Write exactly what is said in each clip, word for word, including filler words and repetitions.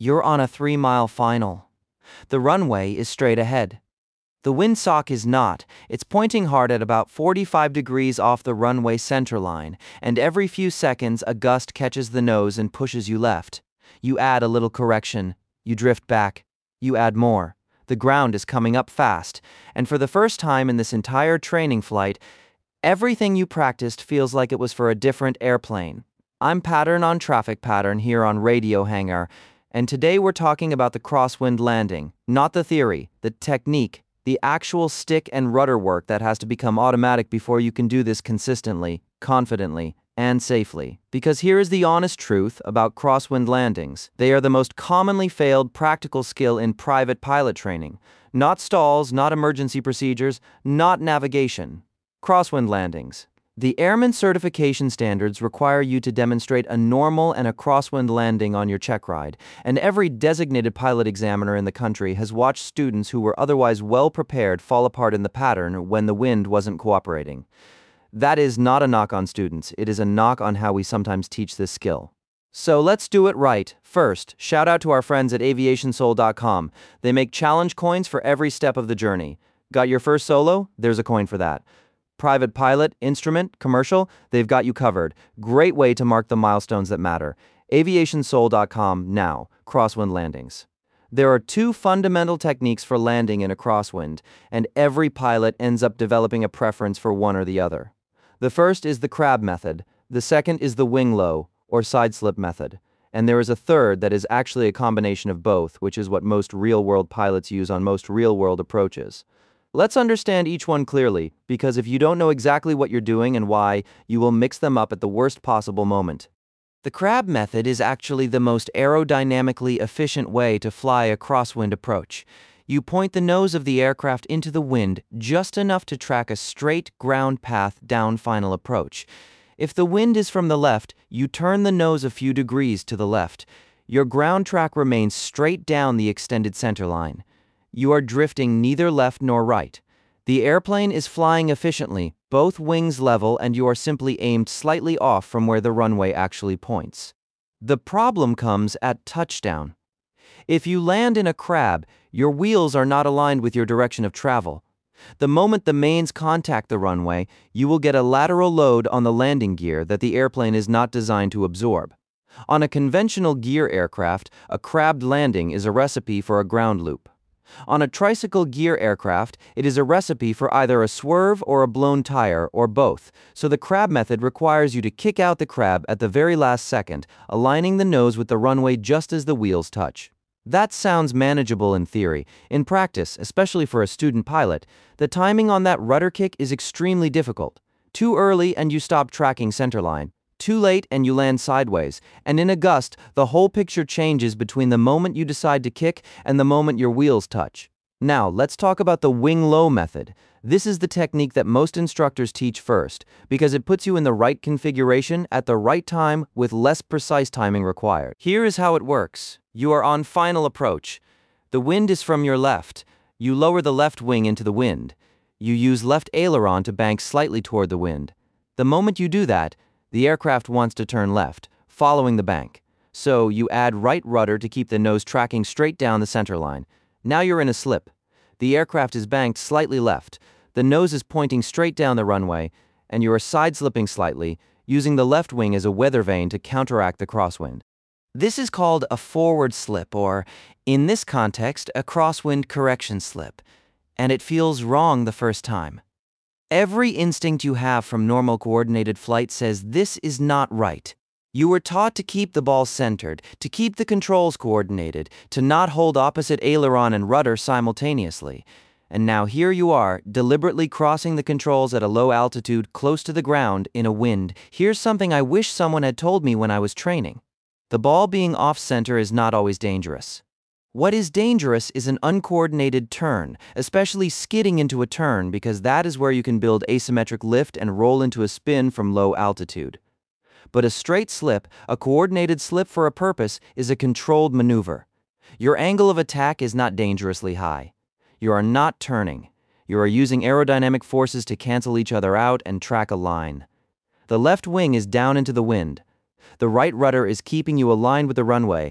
You're on a three-mile final. The runway is straight ahead. The windsock is not. It's pointing hard at about forty-five degrees off the runway center line, and every few seconds a gust catches the nose and pushes you left. You add a little correction. You drift back. You add more. The ground is coming up fast, and for the first time in this entire training flight, everything you practiced feels like it was for a different airplane. I'm Pattern on Traffic Pattern here on Radio Hangar, and today we're talking about the crosswind landing, not the theory, the technique, the actual stick and rudder work that has to become automatic before you can do this consistently, confidently, and safely. Because here is the honest truth about crosswind landings. They are the most commonly failed practical skill in private pilot training. Not stalls, not emergency procedures, not navigation. Crosswind landings. The Airman Certification Standards require you to demonstrate a normal and a crosswind landing on your check ride, and every designated pilot examiner in the country has watched students who were otherwise well prepared fall apart in the pattern when the wind wasn't cooperating. That is not a knock on students, it is a knock on how we sometimes teach this skill. So let's do it right. First, shout out to our friends at aviation soul dot com. They make challenge coins for every step of the journey. Got your first solo? There's a coin for that. Private pilot, instrument, commercial, they've got you covered. Great way to mark the milestones that matter. aviation soul dot com now, crosswind landings. There are two fundamental techniques for landing in a crosswind, and every pilot ends up developing a preference for one or the other. The first is the crab method. The second is the wing low, or side slip method. And there is a third that is actually a combination of both, which is what most real-world pilots use on most real-world approaches. Let's understand each one clearly, because if you don't know exactly what you're doing and why, you will mix them up at the worst possible moment. The crab method is actually the most aerodynamically efficient way to fly a crosswind approach. You point the nose of the aircraft into the wind just enough to track a straight ground path down final approach. If the wind is from the left, you turn the nose a few degrees to the left. Your ground track remains straight down the extended center line. You are drifting neither left nor right. The airplane is flying efficiently, both wings level, and you are simply aimed slightly off from where the runway actually points. The problem comes at touchdown. If you land in a crab, your wheels are not aligned with your direction of travel. The moment the mains contact the runway, you will get a lateral load on the landing gear that the airplane is not designed to absorb. On a conventional gear aircraft, a crabbed landing is a recipe for a ground loop. On a tricycle gear aircraft, it is a recipe for either a swerve or a blown tire, or both, so the crab method requires you to kick out the crab at the very last second, aligning the nose with the runway just as the wheels touch. That sounds manageable in theory. In practice, especially for a student pilot, the timing on that rudder kick is extremely difficult. Too early and you stop tracking centerline. Too late and you land sideways, and in a gust, the whole picture changes between the moment you decide to kick and the moment your wheels touch. Now, let's talk about the wing low method. This is the technique that most instructors teach first, because it puts you in the right configuration at the right time with less precise timing required. Here is how it works. You are on final approach. The wind is from your left. You lower the left wing into the wind. You use left aileron to bank slightly toward the wind. The moment you do that, the aircraft wants to turn left, following the bank. So you add right rudder to keep the nose tracking straight down the center line. Now you're in a slip. The aircraft is banked slightly left. The nose is pointing straight down the runway, and you are side slipping slightly, using the left wing as a weather vane to counteract the crosswind. This is called a forward slip, or, in this context, a crosswind correction slip, and it feels wrong the first time. Every instinct you have from normal coordinated flight says this is not right. You were taught to keep the ball centered, to keep the controls coordinated, to not hold opposite aileron and rudder simultaneously. And now here you are, deliberately crossing the controls at a low altitude, close to the ground, in a wind. Here's something I wish someone had told me when I was training. The ball being off-center is not always dangerous. What is dangerous is an uncoordinated turn, especially skidding into a turn, because that is where you can build asymmetric lift and roll into a spin from low altitude. But a straight slip, a coordinated slip for a purpose, is a controlled maneuver. Your angle of attack is not dangerously high. You are not turning. You are using aerodynamic forces to cancel each other out and track a line. The left wing is down into the wind. The right rudder is keeping you aligned with the runway,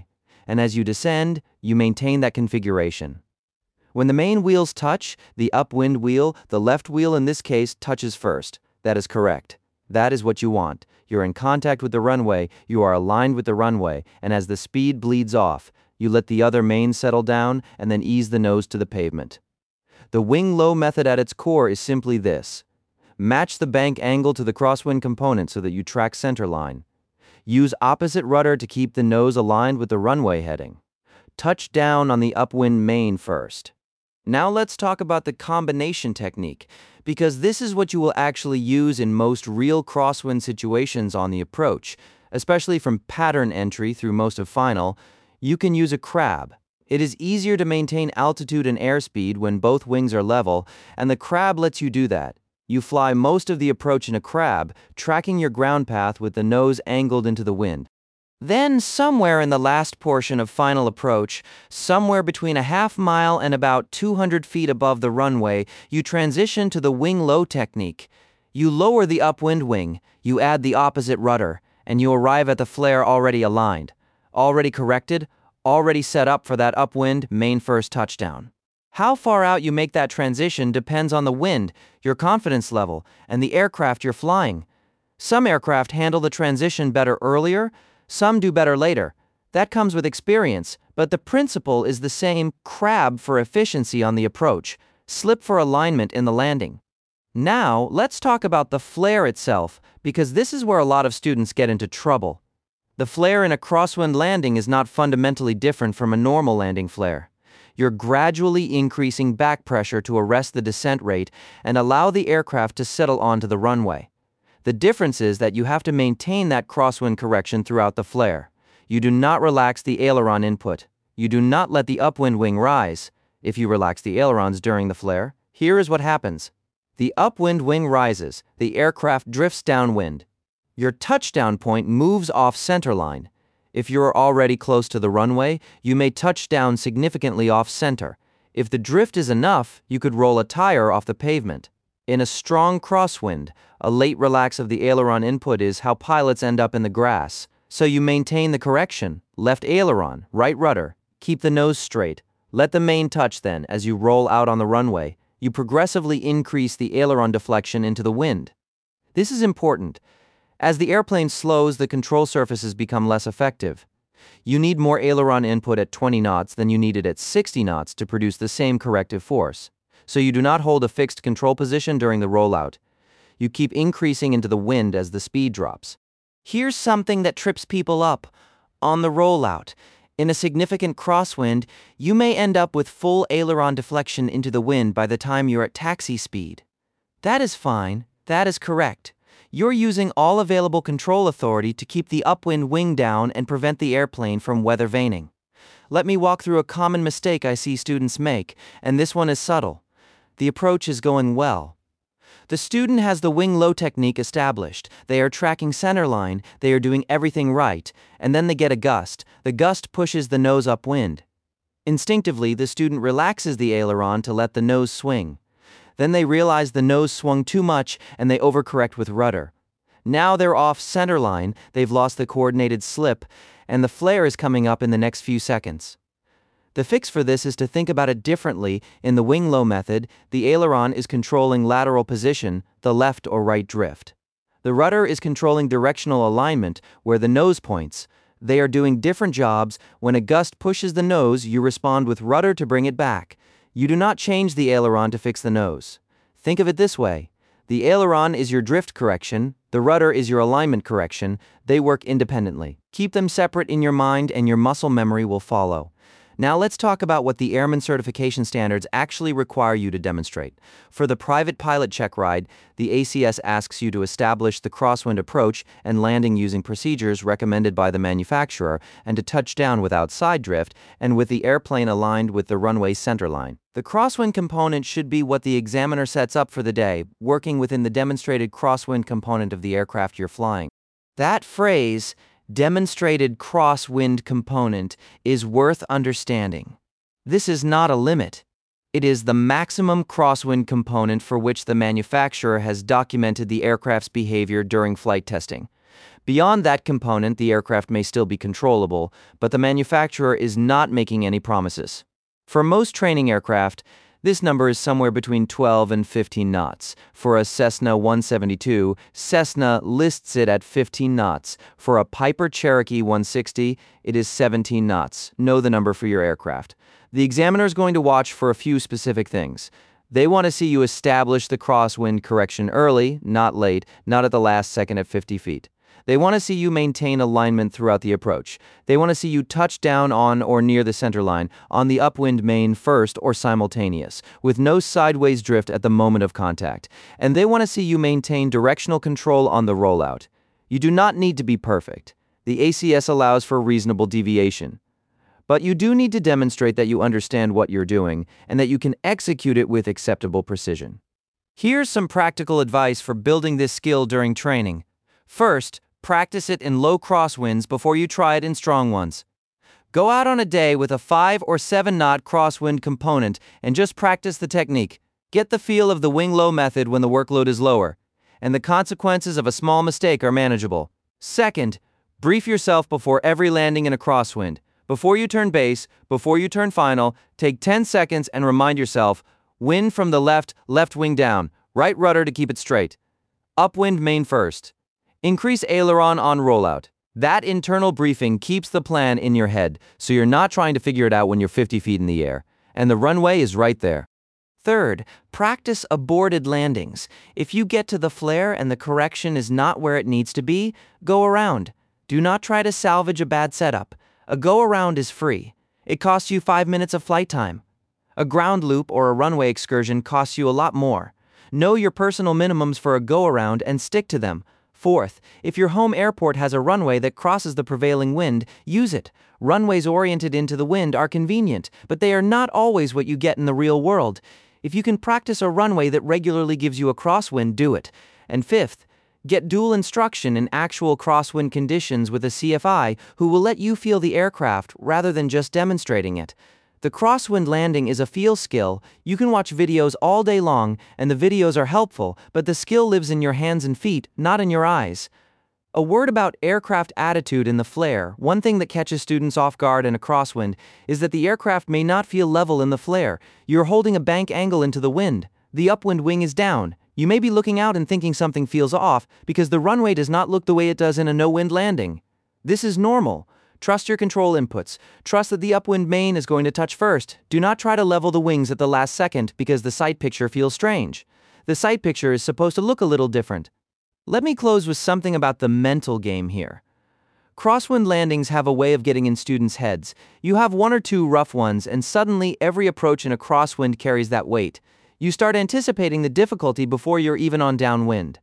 and as you descend, you maintain that configuration. When the main wheels touch, the upwind wheel, the left wheel in this case, touches first. That is correct. That is what you want. You're in contact with the runway, you are aligned with the runway, and as the speed bleeds off, you let the other main settle down and then ease the nose to the pavement. The wing-low method at its core is simply this. Match the bank angle to the crosswind component so that you track center line. Use opposite rudder to keep the nose aligned with the runway heading. Touch down on the upwind main first. Now let's talk about the combination technique, because this is what you will actually use in most real crosswind situations on the approach, especially from pattern entry through most of final. You can use a crab. It is easier to maintain altitude and airspeed when both wings are level, and the crab lets you do that. You fly most of the approach in a crab, tracking your ground path with the nose angled into the wind. Then, somewhere in the last portion of final approach, somewhere between a half mile and about two hundred feet above the runway, you transition to the wing-low technique. You lower the upwind wing, you add the opposite rudder, and you arrive at the flare already aligned, already corrected, already set up for that upwind main first touchdown. How far out you make that transition depends on the wind, your confidence level, and the aircraft you're flying. Some aircraft handle the transition better earlier, some do better later. That comes with experience, but the principle is the same: crab for efficiency on the approach, slip for alignment in the landing. Now, let's talk about the flare itself, because this is where a lot of students get into trouble. The flare in a crosswind landing is not fundamentally different from a normal landing flare. You're gradually increasing back pressure to arrest the descent rate and allow the aircraft to settle onto the runway. The difference is that you have to maintain that crosswind correction throughout the flare. You do not relax the aileron input. You do not let the upwind wing rise. If you relax the ailerons during the flare, here is what happens. The upwind wing rises, the aircraft drifts downwind. Your touchdown point moves off centerline. If you are already close to the runway, you may touch down significantly off center. If the drift is enough, you could roll a tire off the pavement. In a strong crosswind, a late relax of the aileron input is how pilots end up in the grass. So you maintain the correction, left aileron, right rudder, keep the nose straight, let the main touch then as you roll out on the runway. You progressively increase the aileron deflection into the wind. This is important. As the airplane slows, the control surfaces become less effective. You need more aileron input at twenty knots than you needed at sixty knots to produce the same corrective force. So you do not hold a fixed control position during the rollout. You keep increasing into the wind as the speed drops. Here's something that trips people up. On the rollout, in a significant crosswind, you may end up with full aileron deflection into the wind by the time you're at taxi speed. That is fine. That is correct. You're using all available control authority to keep the upwind wing down and prevent the airplane from weather vaning. Let me walk through a common mistake I see students make, and this one is subtle. The approach is going well. The student has the wing-low technique established. They are tracking centerline, they are doing everything right, and then they get a gust. The gust pushes the nose upwind. Instinctively, the student relaxes the aileron to let the nose swing. Then they realize the nose swung too much and they overcorrect with rudder. Now they're off centerline, they've lost the coordinated slip, and the flare is coming up in the next few seconds. The fix for this is to think about it differently. In the wing-low method, the aileron is controlling lateral position, the left or right drift. The rudder is controlling directional alignment, where the nose points. They are doing different jobs. When a gust pushes the nose, you respond with rudder to bring it back. You do not change the aileron to fix the nose. Think of it this way. The aileron is your drift correction, the rudder is your alignment correction. They work independently. Keep them separate in your mind and your muscle memory will follow. Now let's talk about what the Airman Certification Standards actually require you to demonstrate. For the private pilot check ride, the A C S asks you to establish the crosswind approach and landing using procedures recommended by the manufacturer and to touch down without side drift and with the airplane aligned with the runway centerline. The crosswind component should be what the examiner sets up for the day, working within the demonstrated crosswind component of the aircraft you're flying. That phrase, demonstrated crosswind component, is worth understanding. This is not a limit. It is the maximum crosswind component for which the manufacturer has documented the aircraft's behavior during flight testing. Beyond that component, the aircraft may still be controllable, but the manufacturer is not making any promises. For most training aircraft, this number is somewhere between twelve and fifteen knots. For a Cessna one seventy-two, Cessna lists it at fifteen knots. For a Piper Cherokee one sixty, it is seventeen knots. Know the number for your aircraft. The examiner is going to watch for a few specific things. They want to see you establish the crosswind correction early, not late, not at the last second at fifty feet. They want to see you maintain alignment throughout the approach. They want to see you touch down on or near the center line, on the upwind main first or simultaneous, with no sideways drift at the moment of contact. And they want to see you maintain directional control on the rollout. You do not need to be perfect. The A C S allows for reasonable deviation. But you do need to demonstrate that you understand what you're doing and that you can execute it with acceptable precision. Here's some practical advice for building this skill during training. First, practice it in low crosswinds before you try it in strong ones. Go out on a day with a five or seven knot crosswind component and just practice the technique. Get the feel of the wing low method when the workload is lower, and the consequences of a small mistake are manageable. Second, brief yourself before every landing in a crosswind. Before you turn base, before you turn final, take ten seconds and remind yourself, wind from the left, left wing down, right rudder to keep it straight. Upwind main first. Increase aileron on rollout. That internal briefing keeps the plan in your head, so you're not trying to figure it out when you're fifty feet in the air, and the runway is right there. Third, practice aborted landings. If you get to the flare and the correction is not where it needs to be, go around. Do not try to salvage a bad setup. A go-around is free. It costs you five minutes of flight time. A ground loop or a runway excursion costs you a lot more. Know your personal minimums for a go-around and stick to them. Fourth, if your home airport has a runway that crosses the prevailing wind, use it. Runways oriented into the wind are convenient, but they are not always what you get in the real world. If you can practice a runway that regularly gives you a crosswind, do it. And fifth, get dual instruction in actual crosswind conditions with a C F I who will let you feel the aircraft rather than just demonstrating it. The crosswind landing is a feel skill. You can watch videos all day long, and the videos are helpful, but the skill lives in your hands and feet, not in your eyes. A word about aircraft attitude in the flare. One thing that catches students off guard in a crosswind is that the aircraft may not feel level in the flare. You're holding a bank angle into the wind. The upwind wing is down. You may be looking out and thinking something feels off because the runway does not look the way it does in a no-wind landing. This is normal. Trust your control inputs. Trust that the upwind main is going to touch first. Do not try to level the wings at the last second because the sight picture feels strange. The sight picture is supposed to look a little different. Let me close with something about the mental game here. Crosswind landings have a way of getting in students' heads. You have one or two rough ones, and suddenly every approach in a crosswind carries that weight. You start anticipating the difficulty before you're even on downwind.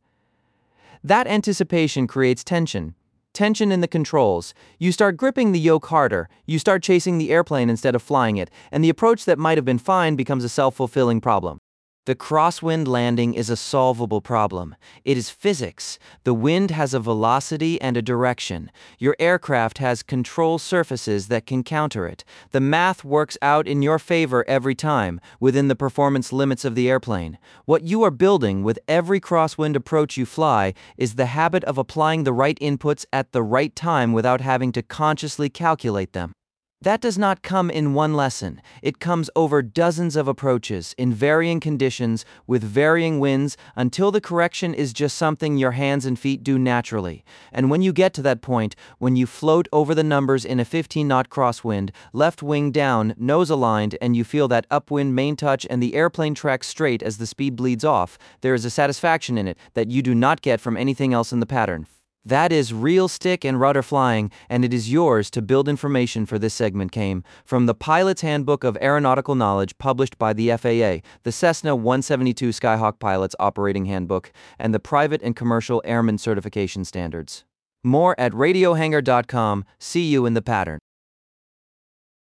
That anticipation creates tension. Tension in the controls. You start gripping the yoke harder. You start chasing the airplane instead of flying it, and the approach that might have been fine becomes a self-fulfilling problem. The crosswind landing is a solvable problem. It is physics. The wind has a velocity and a direction. Your aircraft has control surfaces that can counter it. The math works out in your favor every time, within the performance limits of the airplane. What you are building with every crosswind approach you fly is the habit of applying the right inputs at the right time without having to consciously calculate them. That does not come in one lesson. It comes over dozens of approaches, in varying conditions, with varying winds, until the correction is just something your hands and feet do naturally. And when you get to that point, when you float over the numbers in a fifteen knot crosswind, left wing down, nose aligned, and you feel that upwind main touch and the airplane tracks straight as the speed bleeds off, there is a satisfaction in it that you do not get from anything else in the pattern. That is real stick and rudder flying, and it is yours to build. Information for this segment came from the Pilot's Handbook of Aeronautical Knowledge published by the F A A, the Cessna one seventy-two Skyhawk Pilot's Operating Handbook, and the Private and Commercial Airman Certification Standards. More at radio hangar dot com. See you in the pattern.